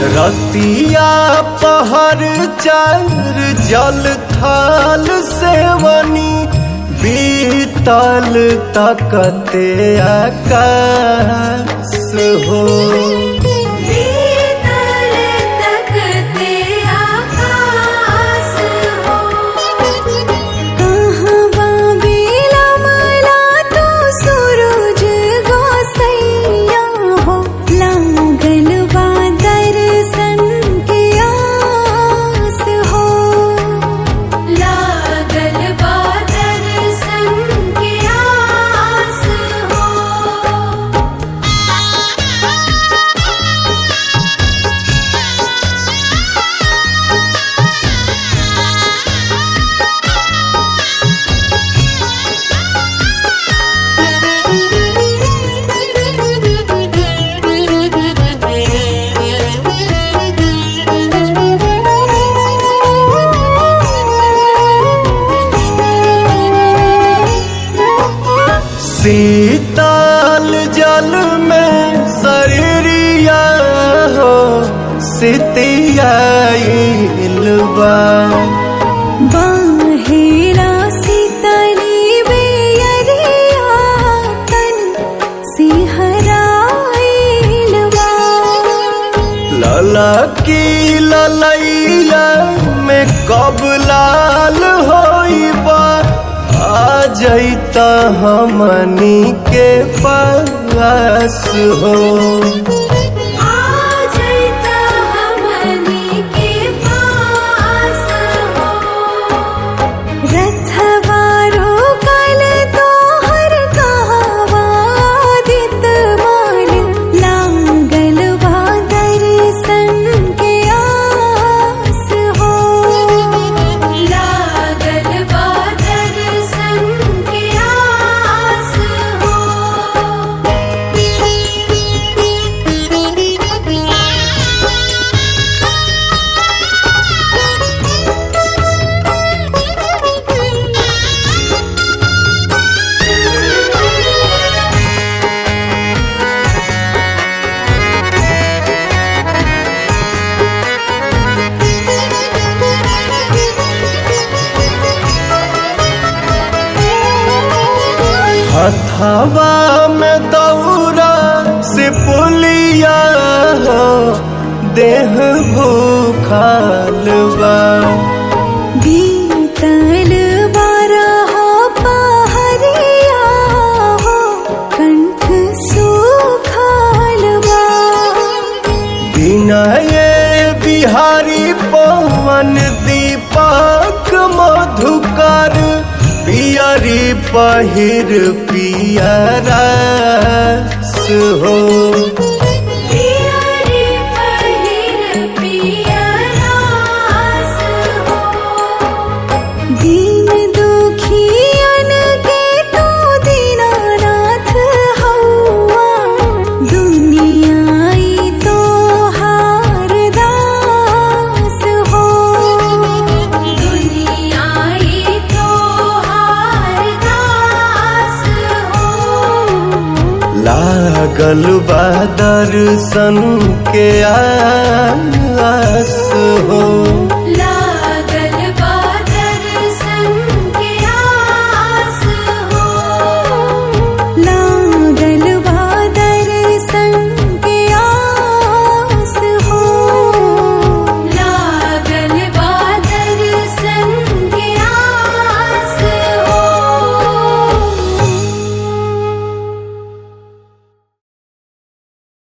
रतिया पहर चार जल थाल सेवनी बीतल तकते आकाश हो। शीतल जल में शरीरिया हो सितियाइलबा बाहेरा शीतली बेयरिया तन सिहराइलबा ललकी ललैया में कब लाल होइबा आ जैता हमनी के पास हो। आ जैता हमनी के पास हो। रथवारो कल तोहर कहवा दित माल लागल बा दर्शन के आस हो। लागल बा हथवा में दौरा से पुलिया हो देह भूखाल बा बीतल बारह पहरिया हो कंठ सुखाल बा बिना ये बिहारी पवन दीपक मधुकर पियरी पहिर पियरस हो। पियरी पहिर पियरस हो। दीन दुखियन के तू दीनानाथ हौआ दुनियाई तोहार दास हो। दुनियाई लागल बा दर्शन के आस हो।